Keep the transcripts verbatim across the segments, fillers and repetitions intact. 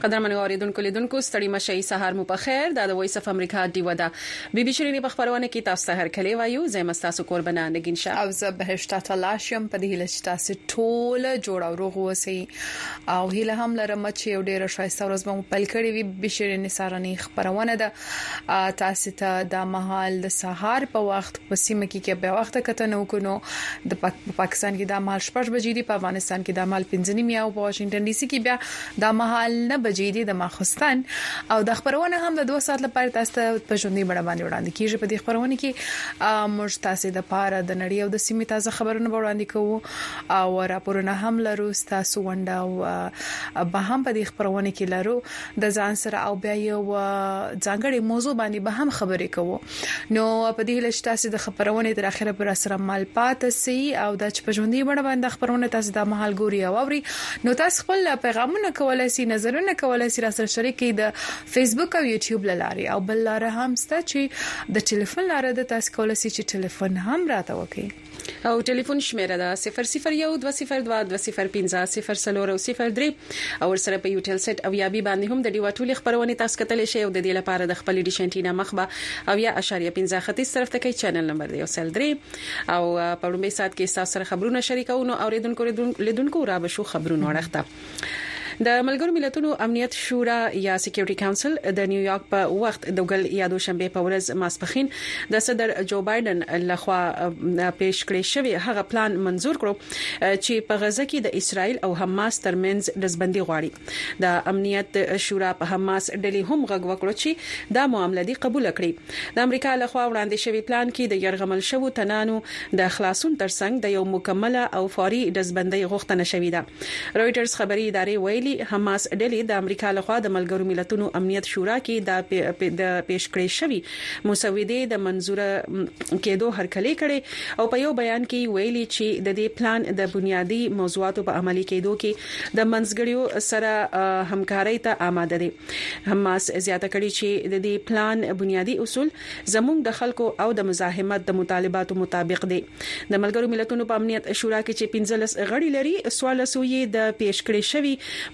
قدرمنو اوریدونکو لیدونکو ستړي مشي سهار مو په خیر دا د وایس اف امریکا دیو ده بي بي شيرینی په خبرونه کې تاسو ته هر کلی وایو زم تاسو قربانه نگین شاه او زه بهشته تلاشم په دې لچ تاسو ټول جوړ او روغ وسی او هله هم لرم چې یو ډیر شایسته ورځ مو پل کړی وي بي شيرینی سارنی خبرونه ده تاسو ته د مهال د سهار په وخت په سیمه کې کې به وخت کته نو کو نو د پاکستان کې د مهال شپږ بجې دی په افغانستان کې د مهال پنځه نیمه او په واشنگټن ډي سي کې بیا د مهال نه بجې دی د ماخستان او د خبرونه هم د دوه ساعت لپاره تاسو ته په ژوندۍ بڼه باندې وړاندې کیږي په دې خبرونه کې موږ تاسو د پاره د نړۍ او د سیمې تازه خبرونه وړاندې کوو او راپورونه هم لرو تاسو ونده او به هم په دې خبرونه کې لرو د ځان سره او بیا یو ځانګړي موضوع باندې به هم خبرې کوو نو په دې لښت تاسو د خبرونه تر اخره پر سره مال پات سي او د چپژوندۍ بڼه باندې خبرونه تاسو د مهال ګوري او اوري نو تاسو خپل پیغامونه کولای شئ نظرونه کولای شئ سره شریک د فیسبوک او یوټیوب لاري او بل لاره هم ست چې د ټلیفون لاره د تاسو کولای شئ چې ټلیفون هم راته وکړي او ټلیفون شمیره ده صفر صفر یو دوه صفر دوه دوه صفر پنځه صفر سلور او صفر درې او سره په یوټیل سیټ او یا بي باندې هم د ډیو ټولې خبرونه تاسو کتلی شئ او د دې لپاره د خپل ډیشنټینا مخبه او یا اشاریه پنځه ختیځ طرف ته کې چینل نمبر دی او سل درې او په لومړي سات کې تاسو سره خبرونه شریکونه او ریدونکو لیدونکو را بشو خبرونه ورخته د ملګرو ملتونو امنیت شورا یا سکیورټي کونسل د نیویارک په وخت د ګل یادو شنبه په ورځ ماسپخین د صدر جو بایدن لخوا پیش کړی شوی هغه پلان منزور کړو چې په غزه کې د اسرایل او حماس ترمنځ دزبندي غواړي د امنیت شورا په حماس ډلې هم غږ وکړو چې دا معاملې دی قبول کړي د امریکا لخوا وړاندې شوی پلان کې د يرغمل شوو تنانو د خلاصون ترڅنګ د یو مکمله او فوري دزبندي غوښتنه شوې ده رويټرز خبري ادارې ویلي حماس ډلې د امریکا لخوا د ملګرو ملتونو امنیت شورا کې د پیش کړی شوی مسودې د منزوره کېدو هرکلی کړي او په یو بیان کې ویلي چې د دې پلان د بنیادی موضوعاتو په عملي کېدو کې د منځګړیو سره همکارۍ ته آماده دي حماس زیاته کړي چې د دې پلان بنیادی اصول زموږ د خلکو او د مزاحمت د مطالباتو مطابق دي د ملګرو ملتونو په امنیت شورا کې چې پنځلس غړي لري سوال سوې د پیش کړی شوی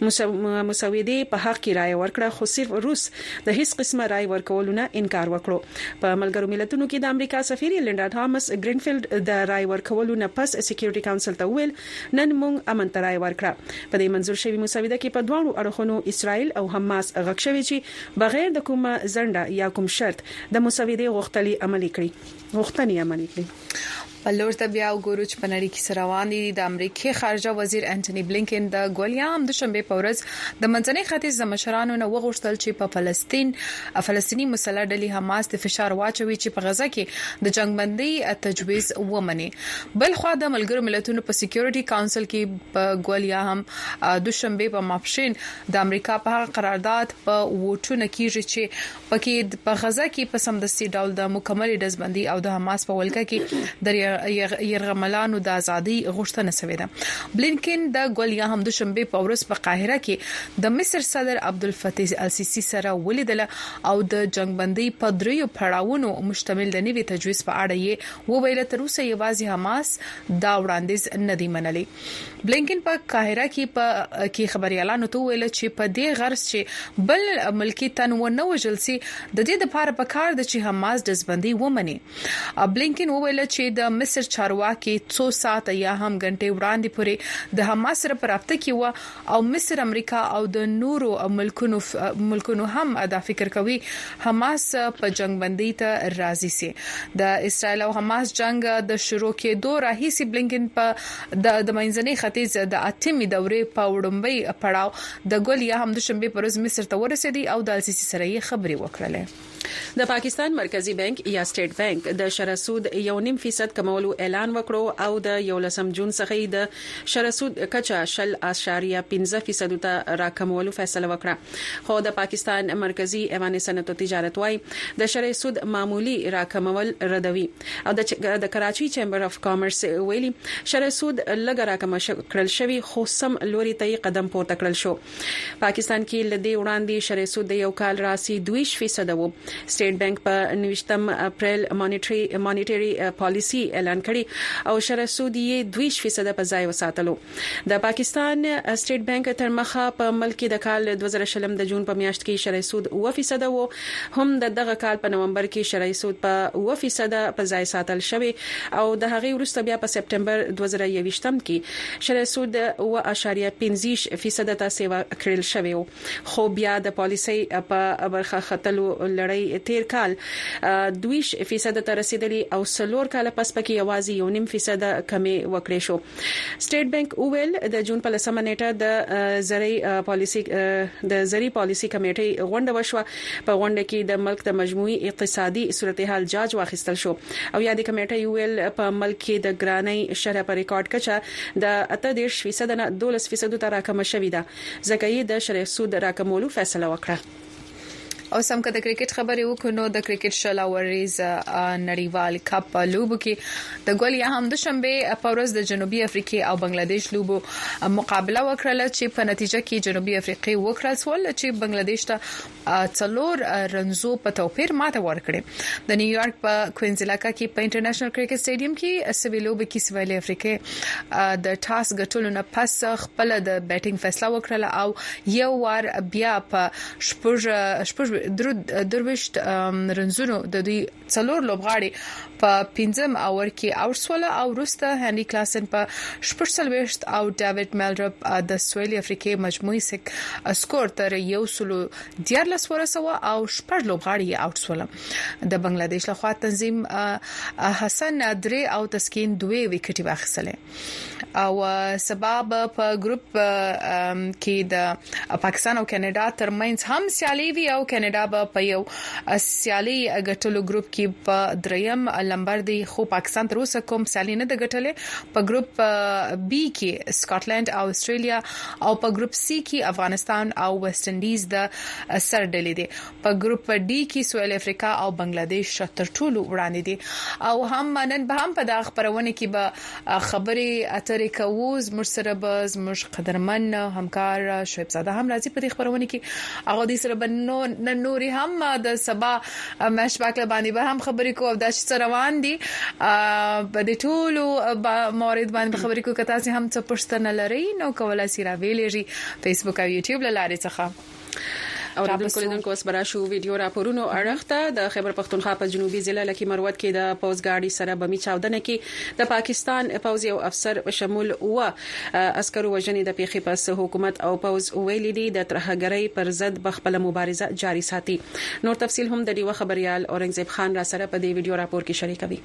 مسودې په حق کې رائے ورکړه خو صرف روس د هیڅ قسمه رائے ورکولو نه انکار وکړو په ملګرو ملتونو کې د امریکا سفیر لینډا ټامس ګرینفیلډ د رائے ورکولو نه پس سکیورټي کونسل ته ویل نن موږ امن ته رائے ورکړه په دې منزور شوی مسوده کې په دوه اړخونو اسرائیل او حماس غږ شوی چې بغیر د کومه زنده یا کوم شرط د مسودې غوښتلې عملي کړي غوښتنې عملي کړي بلور ته بیا وګورو چې په نړۍ کې سره روان دي د امریکای خارجه وزیر انټونی بلینکن د ګولیام د شنبه په ورځ د منځني ختیځ د مشرانو نه وغوښتل چې په فلسطین فلسطینی مسله ډلې حماس د فشار واچوي چې په غزه کې د جنگبندي تجویز ومني بل خو د ملګرو ملتونو په سکیورټي کونسل کې په ګولیام د شنبه په ماپښین د امریکا په قرارداد په ووټونه کېږي چې پکې په غزه کې په سمدستي ډول د مکمل دزبندي او د حماس په ولکه کې د يرغملانو د ازادي غوښتنه شوې ده بلینکن د ګولیا هم د شنبه په ورځ په قاهره کې د مصر صدر عبدالفتاح السیسی سره ولیدل او د جنگبندي په دریو پړاوونو مشتمل د نوي تجویز په اړه یې وویل تر اوسه یوازې حماس دا وړاندیز ندی منلي بلینکن په قاهره کې په کې خبريالانو ته ویل چې په دې غرض چې بل ملکی تنوع نه وجلسي د دې لپاره په کار د چې حماس دزبندي ومني بلینکن وویل چې د مصر چارواکي څو ساعت یا هم غنټې وړاندې پورې د حماس سره پراپته کې و او مصر امریکا او د نورو ملکونو ملکونو هم دا فکر کوي حماس په جنگبندي ته راضي سي د اسرایل او حماس جنگ د شروع کېدو راهیسي بلینکن په د منځني ختیځ د اتمې دورې په وړاندې پړاو د ګولیا هم د شنبه پر ورځ مصر ته ورسېدي او د السیسی سره یې خبري وکړلې د پاکستان مرکزی بانک یا سټیټ بانک د شرسود یو نیم فیصد کمولو اعلان وکړو او د یو لسم جون څخه د شرسود کچا شل اشاریه پنځه فیصد ته راکمولو فیصله وکړه خو د پاکستان مرکزی ایوان صنعت او تجارت وايي د شرسود معمولی راکمول ردوي او د کراچي چیمبر اف کامرس ویلي شرسود لږ راکم کړل شوی خو سم لوري ته قدم پورته کړل شو پاکستان کې لدی وړاندې شرسود د یو کال راسي دوه فیصد وو سټیټ بانک په نوښتم اپریل مانیټری مانیټری پالیسی اعلان کړی او شرع سود یې دوه فیصد په ځای وساتلو. د پاکستان سټیټ بانک تر مخه په ملک د کال دوه زره شلم د جون په میاشت کې شرع سود اوه فیصد وو، هم د دغه کال په نومبر کې شرع سود په اوه فیصد په ځای ساتل شوی او د هغې وروسته بیا په سپټمبر دوه زره یوویشتم کې شرع سود اوه اشاریه پنځه فیصد ته سیوا کړل شوی و. خو بیا د پالیسي په برخه خطلو لړۍ تیر کال دوه فیصد ته رسیدلی او سلور کال پس پکې یوازې یو نیم فیصد کمی وکړې شو. سټیټ بانک اویل د جون په لسمه نیټه د زری پالیسي د زری پالیسي کمیټې غونډه وشوه. په غونډه کې د ملک د مجموعي اقتصادي صورتحال جاج واخیستل شو او یا د کمیټې اویل په ملک کې د ګرانۍ شرح په ریکارډ کچه د اته دېرش فیصد نه دولس فیصد ته راکمه شوې ده، ځکه یې د شرع سود راکمولو فیصله وکړه. او سم کده کرکټ خبرې وکړو د کرکټ شلاوریز نړیوال کپ لوبو کې د ګولیا هم د شنبه په ورځ د جنوبي افریقا او بنگلاديش لوبو مقابله وکړه چې په نتیجه کې جنوبي افریقا وکړل سول چې بنگلاديش ته څلور رنزو په توپیر ماته ورکړي. د نیویارک په کوینز علاقې کې په انټرنیشنل کرکټ سټیډیم کې سوي لوبو کې سویل افریقا د ټاس ګټلو نه پس خپل د بیټینګ فیصله وکړه او یو وار بیا په شپږ شپږ درويشت رنزونو د دوی څلور لوبغاړي په پنځم اور کې اوټ سول او وروسته هنري کلاسن په شپږ او ډیوډ ملډرپ د سویلي افریقا مجموعي سکور تر یو سلو دیارلس ورسوه او شپږ لوبغاړي اوټ سول. د بنگلاديش لخوا تنظیم حسن درې او تسکین دوه وکټي واخیستل او سبب په ګروپ کې د پاکستان او کاناډا ترمنځ هم سیالي وی او کاناډا په یو سیالي غټلو ګروپ کې په دریم لمبر دی، خو پاکستان تر اوسه کوم سیالي نه د غټلې. په ګروپ بی کې سکاټلند او استرالیا او په ګروپ سی کې افغانستان او ویسټ انډیز د سر ډلې دي. په ګروپ ډی کې سویل افریقا او بنگلاديش تر ټولو وړاندې دي او هم نن به هم په دغه خبرونه کې به خبرې اترې کوو. زموږ سره به زموږ قدرمن همکار شعیب زاده هم راځي په دې خبرونه کې. هغه د سره بنو نوري هم د سبا مش باکله باندې به هم خبرې کوو د څه روان دي په دې ټولو موارد باندې خبرې کوو. کته هم څه پښتنه لري نو کولای شي را ویلېږي فیسبوک او یوټیوب لارې څخه. او د کلیدونکو اوس براشو ویډیو راپورونو اړخته د خیبر پختونخوا په جنوبي ضلع لکه مروت کې د پوزګاډي سره بمی چاودنه کې د پاکستان پوز یو افسر شمول او عسکرو وژنې د پیخي پس حکومت او پوز ویلي دي د ترهګرۍ پر ضد بخپله مبارزه جاري ساتي. نور تفصيل هم د دیو خبريال اورنګزیب خان را سره په دې ویډیو راپور کې شریکوي.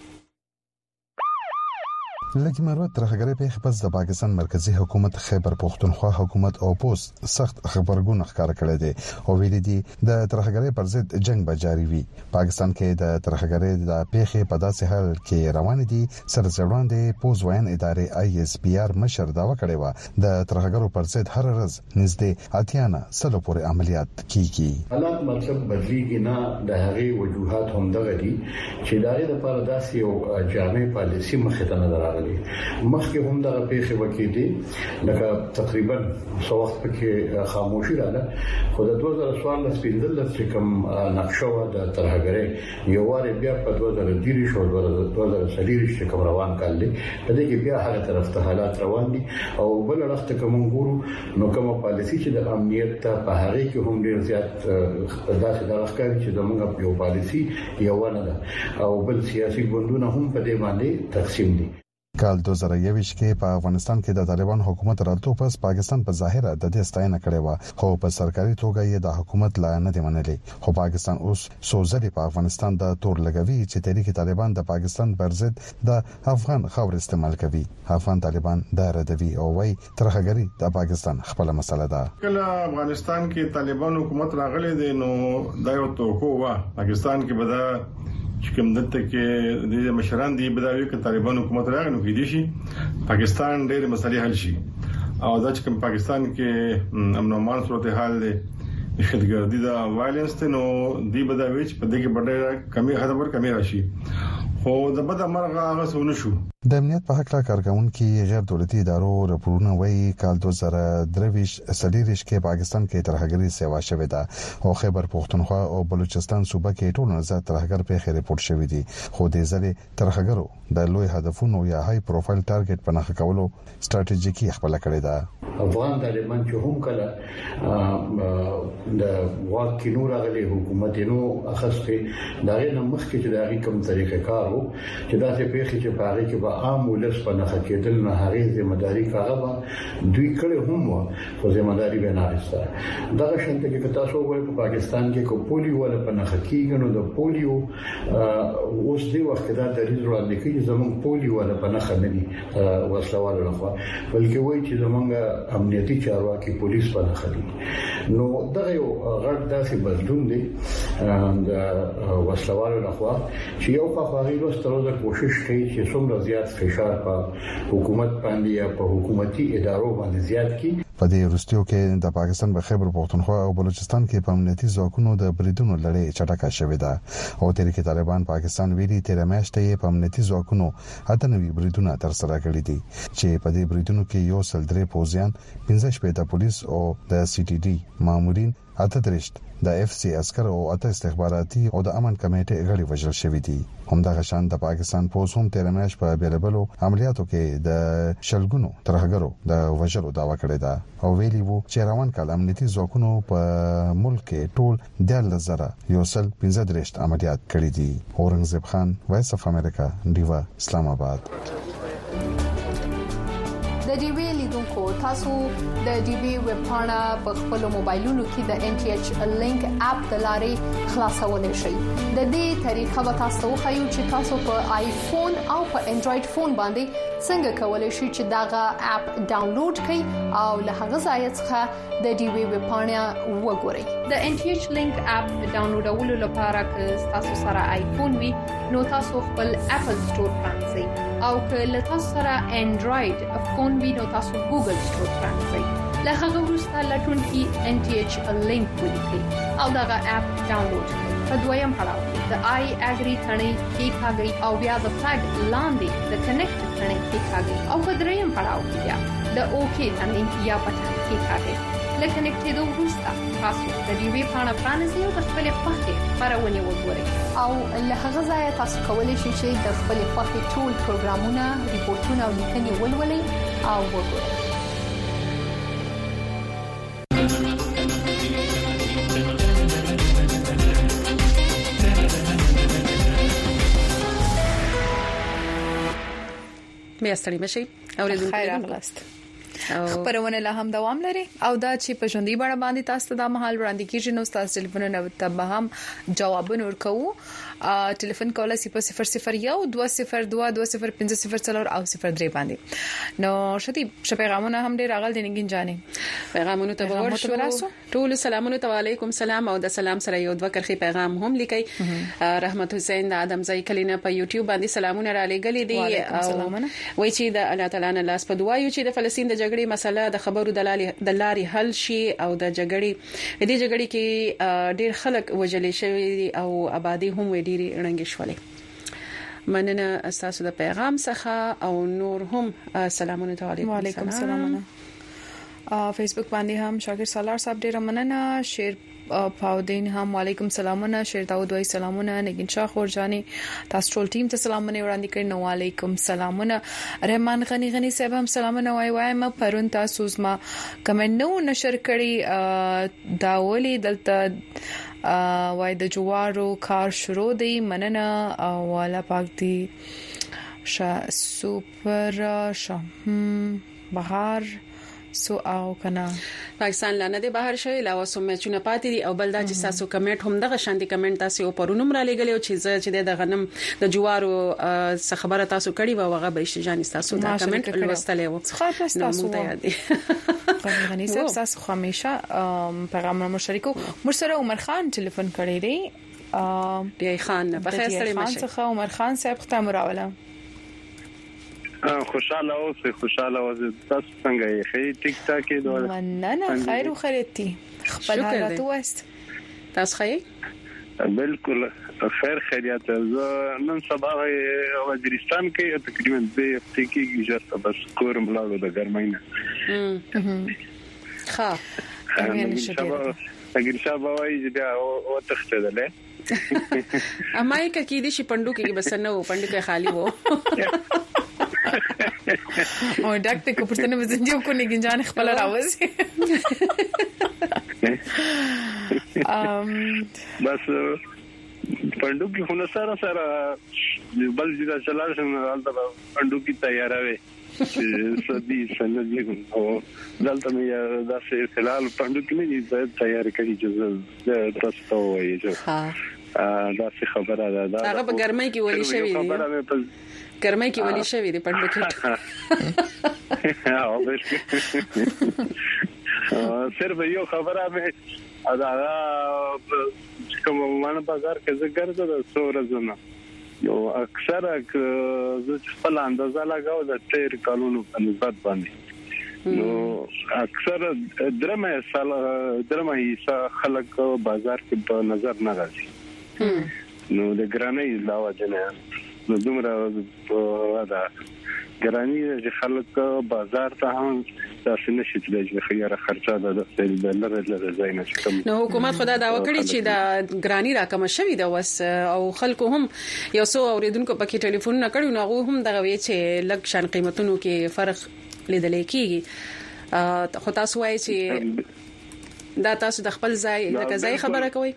لکه مروت ترهګرۍ په خپل د پاکستان مرکزی حکومت خیبر پختونخوا حکومت او پوسټ سخت خبرګون ښکار کړی دی او ویلي دي د ترهګرۍ پر ضد جنگ به جاری وي. پاکستان کې د ترهګرۍ د پیښې په داسې حال کې روان دي سره ځوړاندې پوز وین ادارې آی اس پی آر مشر داوا کړی و د ترهګرو پر ضد هر ورځ نږدې اتیانا سلو پورې عملیات کیږي. حالات مطلب بدلیږي نه، د هغې وجوهات هم دغه دي چې دغه لپاره داسې یو جامع پالیسي مخې ته نه راغلي. مخکې هم دغه پیښې وکړې لکه تقریبا څو وخت پکې خاموشي رااله، خو د دوه زره څوارلس پنځلس چې کوم نقشه و د ترهګرۍ یو وار بیا په دوه زره دېرش او دوه زره څلور چې کوم روان کال دی په دې کې بیا هغه طرف ته حالات روان دي او بل وخت کوم ګورو نو کومه پالیسي چې د امنیت ته په هغه کې هم ډیر زیات داسې د ښکاري چې زموږ یو پالیسي یو نه ده او بل سیاسي ګوندونه هم په دې باندې تقسیم دي. کال دوه زره یوویشت کې په افغانستان کې د طالبان حکومت راتلو پس پاکستان په ظاهره د دې ستاینه کړې و، خو په سرکاري توګه یې د حکومت لا نه دی منلي. خو پاکستان اوس سوزلي په افغانستان د تور لګوي چې تحریک طالبان د پاکستان پر ضد د افغان خاور استعمال کوي. افغان طالبان دا ردوي او وايي ترهګري د پاکستان خپل مسله ده. کله افغانستان کې طالبان حکومت راغلي دي نو دا یو توکو و پاکستان کې بدا چې کوم دته کې د مشران دی بداوی کې طالبان حکومت راغلی نو کې دي شي پاکستان ډېر مسلې حل شي او دا چې کوم پاکستان کې امن او امان صورتحال دی دهشتګردي دا وایلنس ته نو دی بداوي چې په دې کې ډېره کمی حد ور کمی راشي خو د بد مرغه هغه سونه شو د امنیت په حق لا کارکونکو غیر دولتي ادارو راپورونه وایي کال دوه زره درویش سلیریش کې پاکستان کې ترهګری سیوا شوې ده او خیبر پختونخوا او بلوچستان صوبه کې ټول نظر ترهګر په خیر ریپورت شوې دي خو د ځلې ترهګرو د لوی هدفونو یا های پروفایل ټارګټ په نخښه کولو ستراتیژیکي خپل کړی ده افغان طالبان چې هم کله د واکینو راغلي حکومتونو اخسته دغه نمخ کې چې دغه کوم طریقې کارو چې دا څه پیښې چې پاره کې عام ولس په نخښه کېدل نه هغه ځمداري کاغه دوی کړي هم خو ځمداري به نه راځي دا شانته کې تاسو وایي په پاکستان کې کو پولیو ولا په نخښه کېږي نو د پولیو اوس دی وخت دا د ریزو باندې کې زمون پولیو ولا په نخښه نه دي وسلوال لخوا بلکې وایي چې زمونږ امنیتي چارواکي پولیس په نخښه دي نو دا یو غړ داسې بدلون دی د وسلوال لخوا چې یو په خاري لوستلو کوشش کوي چې څومره زیات فشار په حکومت باندې یا په حکومتي ادارو باندې زیات کی په دې وروستیو کې د پاکستان په خیبر پختونخوا او بلوچستان کې په امنیتي ځواکونو د بریدونو لړۍ چټکه شوې ده او تحریک طالبان پاکستان ویلي تیر میاشتې په امنیتي ځواکونو اته نوي بریدونه تر سره کړي دي چې په دې بریدونو کې یو سل درې پوزیان پنځه شپږ د پولیس او د سی ټي ډي مامورین اته درشت د اف سی عسكر او اته استخباراتي او د امن کمیټې غړي وژل شوې دي همدغه شان د پاکستان پولیس هم تیر میاشت په بیلبلو عملیاتو کې د شلګونو ترهګرو د وژلو داوا کړې ده او ویلي وو چې روان کال امنیتي ځواکونو په ملک کې ټول د لزره یو سل پنځه درشت عملیات کړې دي اورنګزیب خان وایس اف امریکا دیوا اسلام آباد د ډي وی لیدونکو تاسو د ډي وی ویب پاڼه په خپل موبایلونو کې د ان ټي ایچ لینک اپ د لارې خلاصولای شئ د دې طریقه به تاسو خو چې تاسو په آیفون او په انډراید فون باندې څنګه کولای شئ چې داغه اپ ډاونلوډ کړئ او له هغه ځای څخه د ډي وی ویب پاڼه وګورئ د ان ټي ایچ لینک اپ ډاونلوډولو لپاره که تاسو سره آیفون وي نو تاسو خپل اپل سٹور پرانځئ او که له تاسو سره انډراید فون وي نو تاسو ګوګل سٹور پرانځئ له هغه وروسته لټون کې ان ټي ایچ لینک ولیکئ او دغه اپ ډاونلوډ کړئ په دویم پړاو کې د آی اګری ثنې کې کاږي او بیا د فلګ لاندې د کنیکټ ثنې کې کاږي او په دریم پړاو کې بیا د اوکی ثنې یا بټن کې کاږي لکه کنیکټ دوه وروسته تاسو د ډي وی پاڼه پرانیزئ او د خپل خوښې خبرونه وګورئ او له هغه ځای تاسو کولی شئ چې د خپل خوښې ټول پروګرامونه ریپورتونه او لیکنې ولولئ او وګورئ بیا ستړي مشي اوریدونکو خیر اغلاست خبرونه لا هم دوام لري او دا چې په ژوندۍ بڼه باندې تاسو ته د محل وړاندې کیږي نو تاسو ټلیفونونه ته هم جوابونه ورکوو ټلیفون کولای صفر صفر صفر یو دوه صفر دوه دوه صفر پنځه صفر څلور او صفر درې باندې نو شتي چې پیغامونه هم ډیر راغل دي نګین جانې پیغامونه ته ورشو ټول سلامونه ته وعلیکم سلام او د سلام سره یو دوه کرخي پیغام هم لیکي رحمت حسین د ادم زئی کلینه په یوټیوب باندې سلامونه را لګلې دي او وایي چې د الله تعالی نه لاس په دعا یو چې د فلسطین د جګړې مسله د خبرو د لارې حل شي او د جګړې د جګړې کې ډیر خلک وجلې شوی او آبادی هم ډیری رنګ شولې مننه اساسو د پیغام څخه او نور هم سلامونه ته وعلیکم السلام فیسبوک باندې هم شاګر سالار صاحب ډیر مننه شیر پاودین هم وعلیکم سلامونه شیر داود وای سلامونه نگین شاه خورجانی تاسو ټول ټیم ته سلامونه وړاندې کړئ نو وعلیکم سلامونه رحمان غنی غنی صاحب هم سلامونه وای وای ما پرون تاسو ما کمنټ نو نشر کړی دا ولي دلته وای د جوارو کار شروع دی مننه او والا پاک دی شا سوپر شم بهار سو او کنا پاکستان لاندې د بهر شوی لا وسو میچونه پاتې دي او بلدا چې تاسو کمنټ هم دغه شانتي کمنټ تاسو پرونم را لګلې او چې چې د غنم د جوارو څخه خبره تاسو کړي و هغه به شجان تاسو دا کمنټ لوستلې و خاص تاسو ته غني صاحب تاسو همیشه پیغام مشارکو مرسره عمر خان ټلیفون کړی دی دی خان په خیر سره مشه عمر خان صاحب ختم راوله خوشاله اوسه خوشاله اوسه تاسو څنګه یې خې ټیک ټاک کې دوه مننه خیر او خیرتي خپل حالات وست تاسو خې بالکل خیر خیریت زه نن سبا وزیرستان کې تقریبا دې هفته کې جوړه بس کورم لاګو د ګرماینه ښه اگر شابه وایي چې بیا او تختدلې امای کا کې دې شي پندو کې بس نه و پندو کې خالی وو او ډاکټر کو پرتنه وزنجو کو نه گنجان خپل راوځي ام بس پندو کې خو سره سره بل ځای چلار څنګه حالت پندو کې تیاروي سدي سندي او دلته مې داسې خلال پندو کې نه تیار کړی چې تاسو ته وایي چې ها دا څه خبره ده دا هغه په ګرمۍ کې ولې شوی دی ګرمۍ کې ولې شوی دی پندو کې او بالکل صرف یو خبره مې دا کوم ونه بازار کې ذکر ده سورزونه یو اکثر زه خپل اندازه لګاو د تیر قانونو په نسبت باندې نو اکثر درمه سال درمه حصہ خلک بازار کې په نظر نه راځي نو د ګرانۍ علاوه جنه نو دومره دا ګرانۍ چې خلک بازار ته هم تاسو نشئ چې خیره خرچه ده د لره لره زاینه کوم نو حکومت خدا دا وکړي چې دا ګرانۍ راکم شوی دا وس او خلکو هم یو څو اوریدونکو پکې ټلیفون نه کړو نو هم دغه وی چې لږ شان قیمتونو کې فرق لیدل کېږي خو تاسو وایي چې دا تاسو د خپل ځای د ځای خبره کوي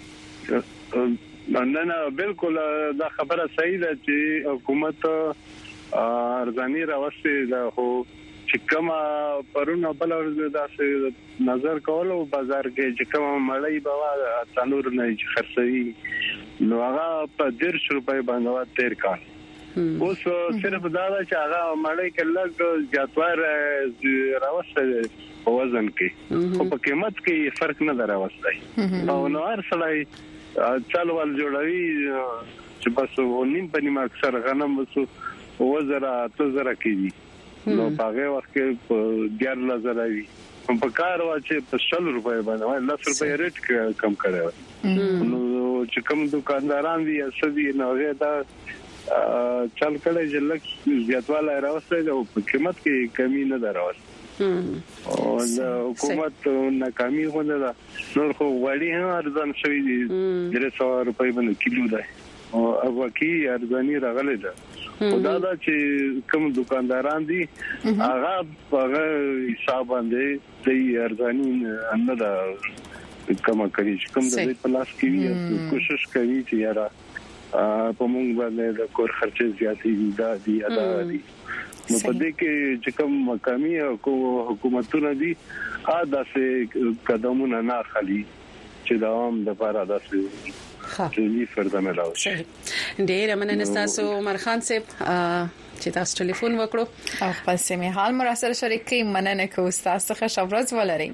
نه نه بالکل دا خبره صحیح ده چې حکومت ارزانی راوستي دا هو چې کومه پرونه بل ورځ داسې نظر کولو بازار کې چې کومه مړی بوا تنور نه خرڅوي نو هغه په ډیر روپۍ باندې تیر کال اوس صرف دا چې هغه مړی کې لږ زیاتوار راوستي وزن کې او په قیمت کې فرق نه راوستي او نو هر سړی چالوال جوړوي چې بس ونیم په نیمه اکثر غنم وسو وزره تزره کیږي نو هغه وخت کې ډیر لزر وي په کار وا چې په شل روپۍ باندې لس روپۍ ریټ کم کړو نو چې کوم دکانداران دي اسدي نو هغه دا چل کړي چې لږ زیاتواله راوستي او په قیمت کې کمی نه دراوست او د حکومت ناکامي غونډه ده نور خو وړي هم ارزان شوی دي درې سوه روپۍ باندې کیلو ده او واقعي ارزاني راغلي ده خدا دا چې کوم دکانداران دي هغه هغه حساب باندې د ارزاني نه ده کوم کوي چې کوم د پلاس کې وي کوشش کوي چې یاره په موږ باندې د کور خرچه زیاتې دا دي ادا دي نو په دې کې چې کوم مقامي حکومتونه دي ا داسې قدمونه نه خالي چې دوام د لپاره داسې ټولي فرض ملاو شي ډېر مننه تاسو عمر خان صاحب چې تاسو ټلیفون وکړو او خپل سمې حال مراسل شریکي مننه کوم تاسو ښه شورز ولرئ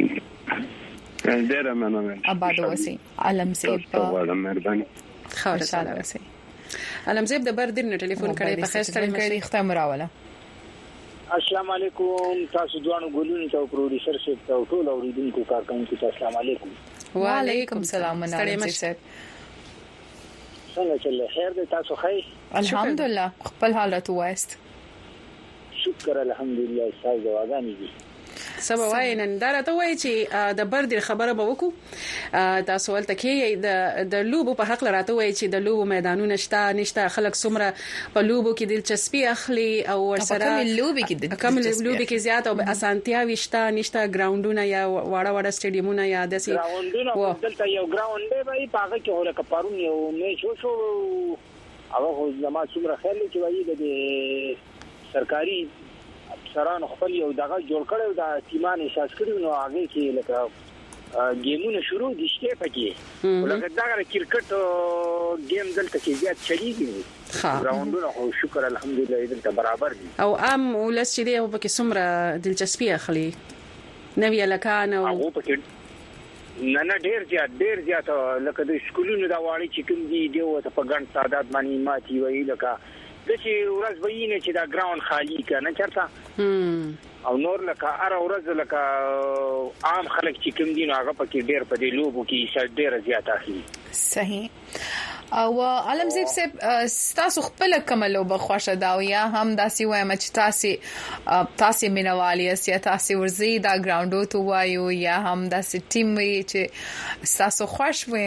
ډېر مننه آباد اوسئ علم صاحب تاسو مهرباني خوشاله اوسئ علم صاحب د بردر نه ټلیفون کړی په خیر سره کړی ختم راوله السلام علیکم تاسو دوانو ګلونو ته پروډوسر صاحب ته ټول اوریدونکو کارکونکو ته السلام علیکم وعلیکم السلام مننه صاحب څنګه چل خیر دې تاسو خیر الحمدلله خپل حالت وایست شکر الحمدلله تاسو دواګانې دي سبا وای نن دا راته وای چې د بردر خبره به وکړو تاسو ولته کې د د لوبو په حق راته وای چې د لوبو میدانونه شته نشته خلک څومره په لوبو کې دلچسپي اخلي او ورسره کوم لوبي کې کوم لوبي کې زیات او اسانتیا وشته نشته ګراوندونه یا واړه واړه سټیډیومونه یا داسې ګراوندونه دلته یو ګراوند دی په هغه کې هغه پارون یو میچ وشو هغه زما څومره خیال چې وایي د سرکاري سران خپل یو دغه جوړ کړو د ټیمان احساس کړو نو هغه کې لکه گیمونه شروع دي شته پکې ولکه دا کرکټ گیم دلته کې زیات چلیږي راوندونه خو شکر الحمدلله دلته برابر دي او عام ولس چې دی په کې څومره دلچسپي اخلي نوی الکان او هغه پکې نه نه ډیر زیات ډیر زیات لکه د سکولونو دا واړي چې کوم دي دیو ته په ګڼ تعداد باندې ماتي وی لکه د چې ورځ ویني چې دا ګراوند خالی کنه چرته او نور لکه ار ورځ لکه عام خلک چې کوم دي نو هغه پکې ډېر په دې لوبو کې شډ ډېر زیات اخلي. صحیح. او علمزیب صاحب تاسو خپل کوملو بخښه دا یا هم داسې وایم چې تاسو تاسو مینوالي یا تاسو ورزي دا ګراوندو تو وایو یا هم داسې ټیم وي چې تاسو خوښ وي؟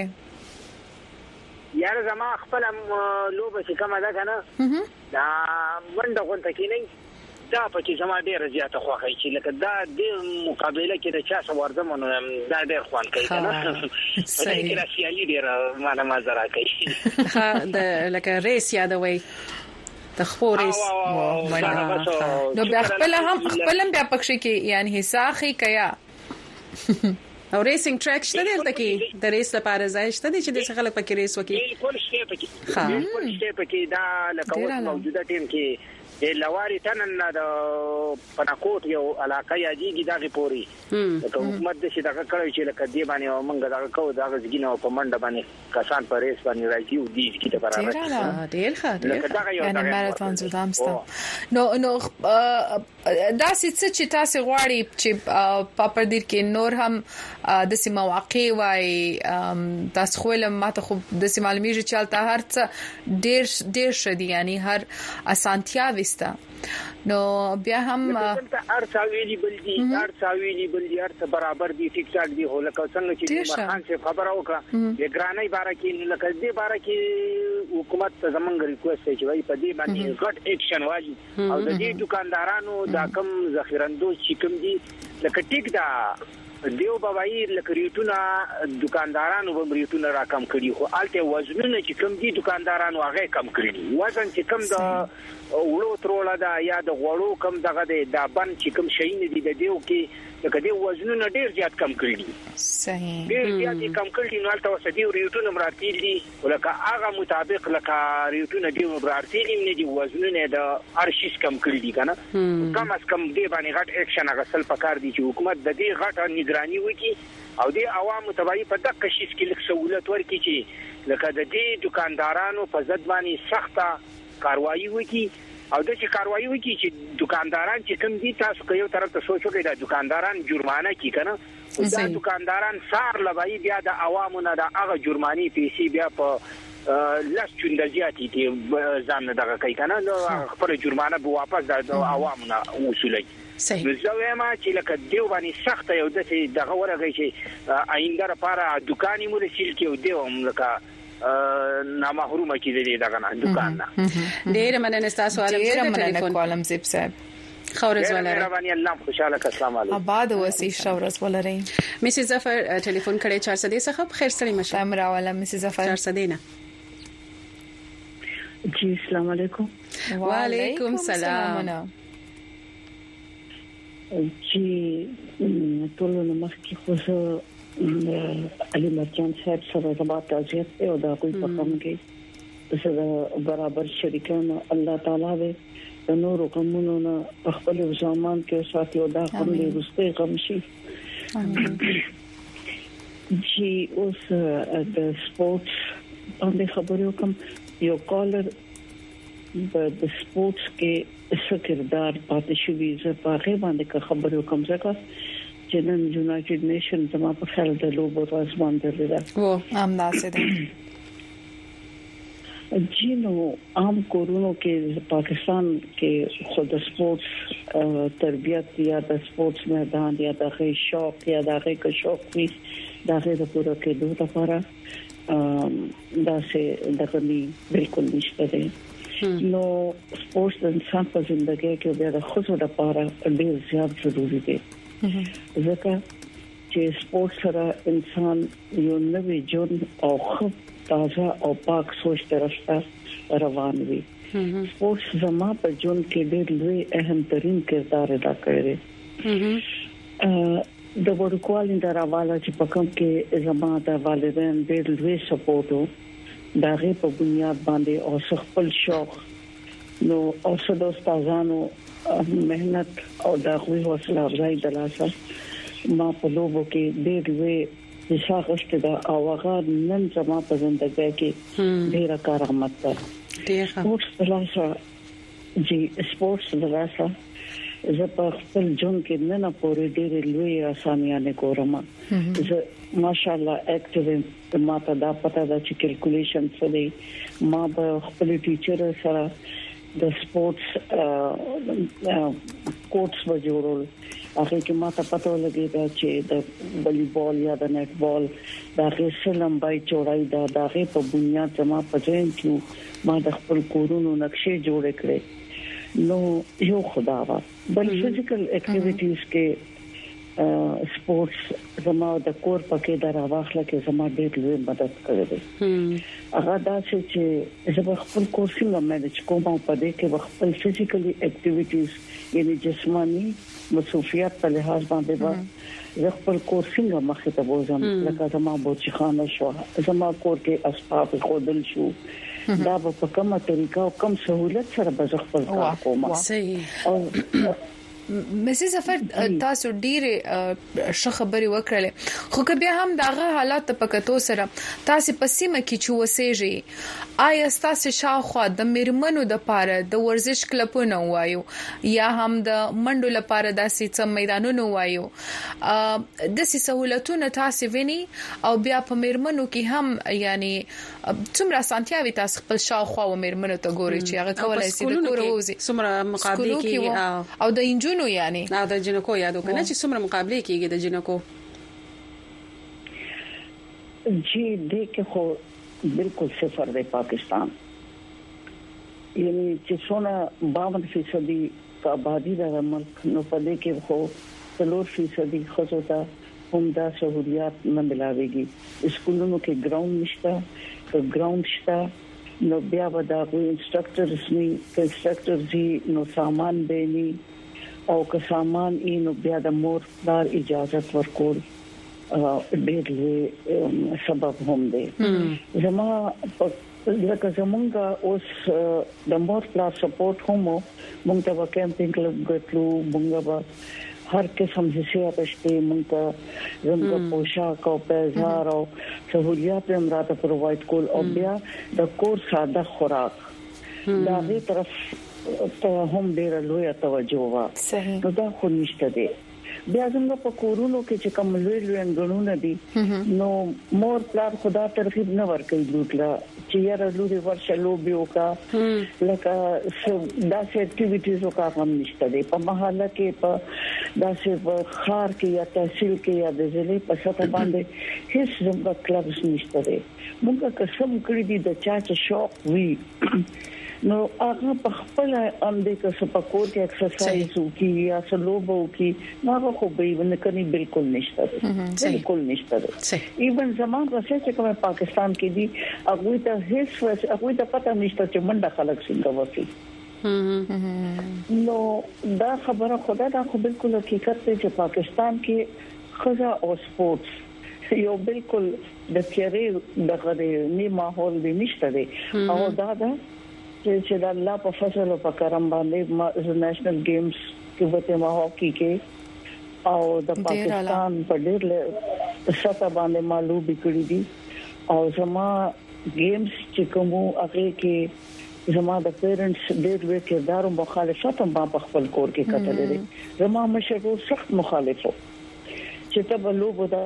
یاره زما خپل لوبه چې کومه ده کنه دا منډه غونډه کې نه دا پکې زما ډېر زیاته خوښه چې لکه دا د مقابله کې د چا سره ورځم نو دا ډېر خوان کوي کنه صحیح کې راشي ډېر معنا مزرا کوي ها د لکه ریس یادوي د خو ریس نو بیا خپل هم خپل بیا پکې کې یعنی حصہ خي کیا او ریسینګ ټریک شته دلته کې د ریس لپاره ځای شته دي چې د خلک پکې ریس وکړي. بالکل شته پکې ها بالکل شته پکې دا لکه موجوده ټیم کې د لواري تنن د پناکوټ یو علاقه یادېږي دغه پوري د حکومت د شي دغه کړی چې لکه دی باندې مونږ دغه کوو دغه ځګینه په منډه باندې کسان په ریس باندې راځي او دې کې ته برابر ډېر ښه لکه دغه یو یعنی ماراثون زدامسته نو نو دا څه چې تاسو غواړي چې په پردیر کې نور هم د سیمه واقع وای تاسو خو له ماته خو د سیمه معلومیږي چې الته هر څه ډېر ډېر شدي یعنی هر اسانتیا وستا نو بیا هم هر څه ویلیبل دي هر څه ویلیبل دي هر څه برابر دي ټیک ټاک دي هو لکه څنګه چې مرخان څخه خبره وکړه د ګرانۍ باره کې لکه دې باره کې حکومت ته زمونږ ریکوست چې وای په دې باندې غټ اکشن واجی او د دې دکاندارانو دا کم ذخیرندو چې کوم دي لکه ټیک دا دیو بوای لکه ریټونه دکاندارانو به ریټونه را کم کړي خو الته وزنونه چې کم دي دکاندارانو هغه کم کړي وزن چې کم د وړو تروله دا یا د غوړو کم دغه د بن چې کم شي نه دي د دیو کې لکه دی وزنونه ډیر زیات کم کړي صحیح ډیر زیات کم کړي نو الته وسدي ریټونه مراتب دي ولکه هغه مطابق لکه ریټونه دی مراتب نه دي وزنونه د ارشیس کم کړي دي کنه کم از کم دی باندې غټ اکشن غسل پکار دي چې حکومت د دې غټه نگرانی وکړي او د عوامو تبعی په دغه شیس کې لکه سہولت ورکړي چې لکه د دې دکاندارانو په ضد باندې سخته کاروایی وکړي او د چې کاروایی وکړي چې دکانداران چې کوم دي تاسو یو طرف ته سوچ وکړئ د دکانداران جرمانه کی کنه او دا دکانداران سار لوي بیا د عوامو نه د هغه جرمانی پیسې بیا په لاس چوند زیاتی دي ځان دغه کوي کنه نو خپل جرمانه به واپس د عوامو نه وصولي صحیح زه وایم چې لکه دیو باندې سخت یو د دغه ورغی چې آینده لپاره دکانې مول سیل کې او دیو لکه نامحرومه کیږي دغه نه دکان نه ډېر مننه تاسو ډېر مننه کولم زیب صاحب خورز ولري مهرباني الله خوشاله السلام علیکم آباد وسی خورز ولري میسز ظفر ټلیفون کړي چهار سو څخه خیر سړي مشه امرا والا میسز ظفر چهار سو نه جی السلام علیکم وعلیکم السلام جی ټول نو مخکې خو علي مرجان صاحب سره زما تعزیت ته او دا کوئی په کوم کې چې برابر شریکان الله تعالی دې د نور کومونو نه خپل ځمان کې ساتي او دا کوم دې رسته کوم شي جی اوس د سپورتس باندې خبرو کوم یو کالر د سپورتس کې سکردار پاتې شوی زه په هغه باندې خبرو کوم ځکه چې نن یونایټډ نیشن زما په خیال د لوبو ورځ باندې ده و هم داسې ده جنو عام کورونو کې پاکستان کې خود سپورتس تربیت یا د سپورتس میدان یا د غي شوق یا د غي کو شوق وي د غي د پوره کې دوه لپاره دا سه دغه ني بالکل نشته ده نو سپورتس د انسان په ژوند کې د خصوصي لپاره ډېر زیات ضروری دی ځکه چې سپورت سره انسان یو نوې جون او خپ تازه او پاک سوچ طرفته روان وي سپورت زما په جون کې ډېر لوی اهم ترين کردار ادا کوي د ورکوالین د راواله چې په کوم کې زما د والدین ډېر لوی سپورټ وو دا غي په بنیاد باندې او خپل شوق نو او څه دوستانو مهنت او د خوې حوصله افزای د لاسه ما په لوبو کې ډېر لوی چې څاغشت دا او هغه نن زما په ژوندۍ کې ډیره کارآمد ده ډیره سپورتس دلاسه جی سپورتس دلاسه زه په خپل ژوند کې نه نه پورې ډېرې لوی اسانیانه کوم زه ماشاءالله اکټیو ما ته دا پته ده چې کیلکولیشن څه دی ما په خپل ټیچر سره د سپورتس کوچ و جوړول هغه کې ما ته پته ولګی دا چې د والی بال یا د نت بال دا غیر لمبای چوړای دا دغه په بنیاد زما په ځین کې ما د خپل کورونو نقشې جوړ کړې نو یو خدا وا بل فزیکل اکټیویټیز کې سپورتس زما د کور پکې د راوخله کې زما ډېر لوی مدد کړې هغه دا چې زه خپل کور څنګه مینج کوم او په دې کې خپل فزیکلی اکټیویټیز یعنی جسمانی مصروفیت په لحاظ باندې با زه خپل کور څنګه مخې ته بوزم لکه زما بوچی خانه شو زما کور کې اسباب خودل شو دا په کومه طریقه او کوم سہولت سره به خپل کار کوم صحیح مسز ظفر تاسو ډیره ښه خبري وکړلې خو که بیا هم دغه حالات په کتو سره تاسو په سیمه کې چې وسېږي آیا تاسو شاوخوا د میرمنو د پاره د ورزش کلبونو وایو یا هم د منډو لپاره داسې څه میدانونو وایو د سې سہولتونو تاسو ویني او بیا په میرمنو کې هم یعنی څومره سانتیاوي تاسو خپل شاوخوا و میرمنو ته ګوري چې هغه کولای شي د کور وځي څومره مقابله کې او د انجو نو یعنی دا د جنکو یادو کنه چې څومره مقابله کیږي د جنکو جی دې کې خو بالکل صفر دی پاکستان یعنی چې څونه باون فیصدي آبادی د ملک نو په دې کې خو څلور فیصدي خزو ته همدا سہولیات نه ملاويږي اسکولونو کې ګراوند نشته که ګراوند شته نو بیا به دا انسټرکټرز ني انسټرکټرز دي نو سامان به ني او که سامان یې نو بیا د مور پلار اجازه ورکول ډېر سبب هم دی زما لکه زمونږ اوس د مور پلار سپورټ هم مونږ ته کیمپینګ کلب غټلو مونږ به هر قسم حصہ پښتې مونږ ته زموږ پوشاک او پیزار او سہولیات هم راته پرووایډ کول او بیا د کور ساده خوراک دا غي طرف ته هم ډیر لوی توجه وا نو دا خو نشته دی بیا زموږ په کورونو کې چې کوم لوی لوی انګړونه دي نو مور پلار خدا ترغیب نه ورکوي لوټلا چې یاره لوري ورشه لوبي وکا لکه داسې اکټیویټیز وکا هم نشته دی په محله کې په داسې خار کې یا تحصیل کې یا د ضلع په سطح باندې هیڅ زموږ کلبز نشته دی موږ قسم کړی دي د چا چې شوق وي نو هغه په خپل اندې کې سپکور کې ایکسرسایز وکي یا سلوب وکي نو خو به نه کني بالکل نشته بالکل نشته ایون زمون راځي چې کوم پاکستان کې دي هغه ته هیڅ هغه ته پته نشته چې منډه خلک څنګه وسی نو دا خبره خدا دا خو بالکل حقیقت دی چې پاکستان کې خزا او سپورتس یو بالکل د تیارې دغه نه ماحول دی نشته دی او دا دا چې د الله په فضل او په کرم باندې نېشنل گیمز کې وته ما هاکی کې او د پاکستان په ډېر سطح باندې معلوم بکړی دي او زما گیمز چې کوم هغه کې زما د پیرنټس ډېر وی کردار او مخالفت هم په خپل کور کې کتل دي زما مشرو سخت مخالفو چې ته بلوب دا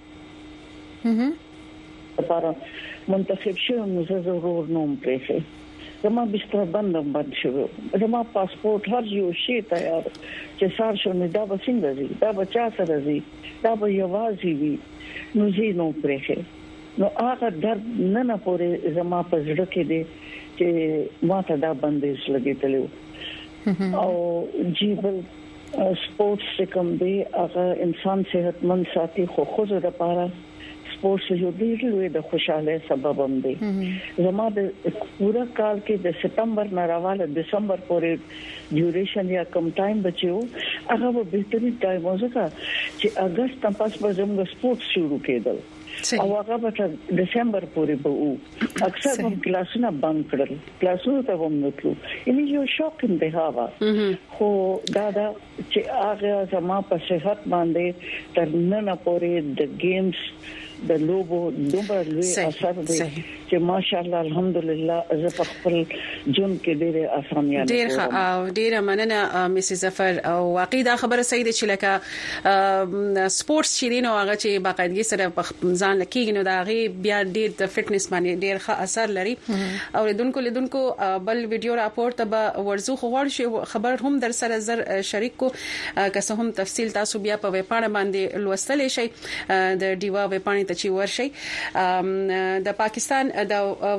لپاره منتخب شوم نو زه ضرور نوم پېښه زما بستر بندم بند شو زما پاسپورت هر یو شی تیار چې سار شو نه دا وسنګ دي دا بچا سره دي دا به یوازې وي نو زه نو پرېخه نو هغه درد نه نه پورې زما په زړه کې دي چې ما ته دا بندیز لګیدلو او جیبل سپورتس کوم دی هغه انسان صحتمند ساتي خو خو زه لپاره سپورتس یو ډیر لوی د خوشاله سبب هم دی زما د پورا کال کې د سپتمبر نه راواله دسمبر پورې ډیوریشن یا کم ټایم بچو هغه به بهتري ټایم وځه چې اگست پاس به زموږ سپورتس شروع کېدل او هغه به دسمبر پورې به وو اکثر هم کلاسونه بند کړل کلاسونه ته هم نتلو یعنی یو شوق انتهاوا خو دا دا چې هغه زما په صحت باندې تر نن پورې د گیمز د لوبو دومره لوی اثر دی چې ماشاءالله الحمدلله زه په خپل جون کې ډېر اسانیاں ډېر ښه ډېر مننه میسز ظفر او واقعي دا خبره صحیح ده چې لکه سپورتس چې دین او هغه چې باقاعدګي سره په ځان لکېږي نو دا غي بیا ډېر د فټنس باندې ډېر ښه اثر لري او لیدونکو لیدونکو بل ویډیو راپورټ به ورزو غوړ شي خبر هم در سره زر شریک کو که څه هم تفصیل تاسو بیا په وپاڼه باندې لوستل شي د ډیوا وپاڼه ته چې ورشي د پاکستان د